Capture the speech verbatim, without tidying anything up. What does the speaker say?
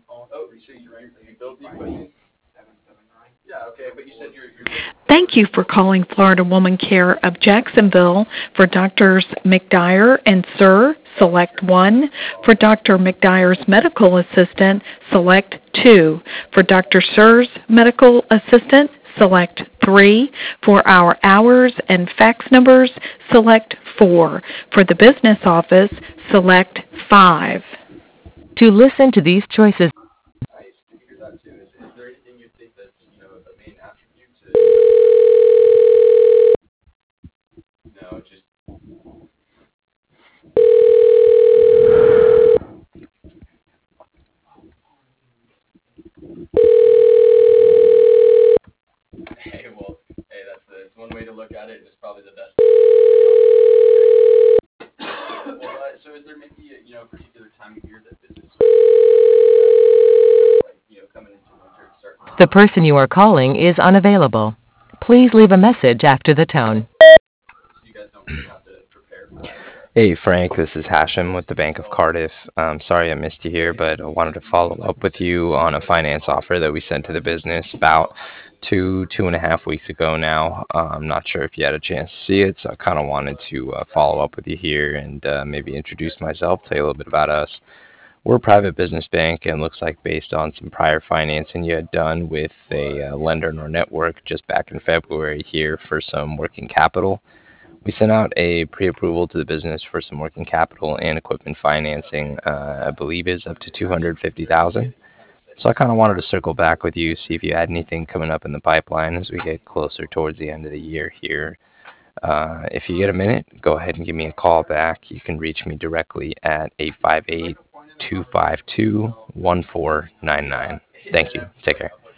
Thank you for calling Florida Woman Care of Jacksonville. For Doctors McDyer and Sir, select one. For Doctor McDyer's medical assistant, select two. For Doctor Sir's medical assistant, select three. For our hours and fax numbers, select four. For the business office, select five. To listen to these choices, the person you are calling is unavailable. Please leave a message after the tone. Hey Frank, this is Hashem with the Bank of Cardiff. Um, sorry I missed you here, but I wanted to follow up with you on a finance offer that we sent to the business about two, two and a half weeks ago now. Uh, I'm not sure if you had a chance to see it, so I kind of wanted to uh, follow up with you here and uh, maybe introduce myself, tell you a little bit about us. We're a private business bank, and looks like based on some prior financing you had done with a uh, lender in our network just back in February here for some working capital. We sent out a pre-approval to the business for some working capital and equipment financing. Uh, I believe is up to two hundred fifty thousand dollars. So I kind of wanted to circle back with you, see if you had anything coming up in the pipeline as we get closer towards the end of the year here. Uh, if you get a minute, go ahead and give me a call back. You can reach me directly at eight five eight, two five two, one four nine nine. Thank you. Take care.